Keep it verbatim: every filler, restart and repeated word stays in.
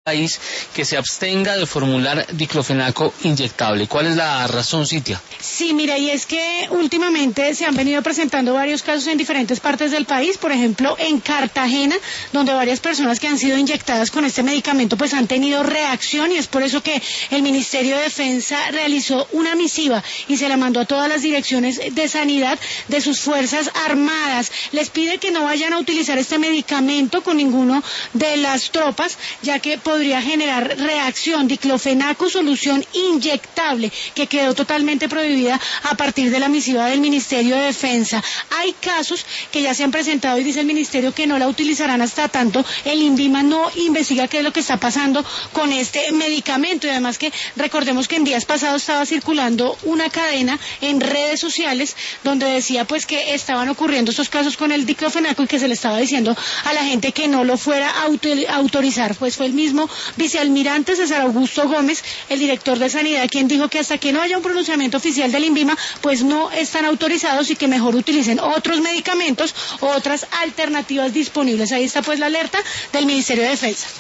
país que se abstenga de formular diclofenaco inyectable. ¿Cuál es la razón, Cintia? Sí, mira, y es que últimamente se han venido presentando varios casos en diferentes partes del país, por ejemplo en Cartagena, donde varias personas que han sido inyectadas con este medicamento pues han tenido reacción, y es por eso que el Ministerio de Defensa realizó una misiva y se la mandó a todas las direcciones de sanidad de sus Fuerzas Armadas. Les pide que no vayan a utilizar este medicamento con ninguno de las tropas, ya que podría generar reacción. Diclofenaco, solución inyectable, que quedó totalmente prohibida a partir de la misiva del Ministerio de Defensa. Hay casos que ya se han presentado y dice el Ministerio que no la utilizarán hasta tanto el INVIMA no investiga qué es lo que está pasando con este medicamento. Y además que recordemos que en días pasados estaba circulando una cadena en redes sociales donde decía pues que estaban ocurriendo estos casos con el diclofenaco y que se le estaba diciendo a la gente que no lo fuera a autorizar. Pues fue el mismo vicealmirante César Augusto Gómez, el director de Sanidad, quien dijo que hasta que no haya un pronunciamiento oficial del INVIMA, pues no están autorizados y que mejor utilicen otros medicamentos o otras alternativas disponibles. Ahí está pues la alerta del Ministerio de Defensa.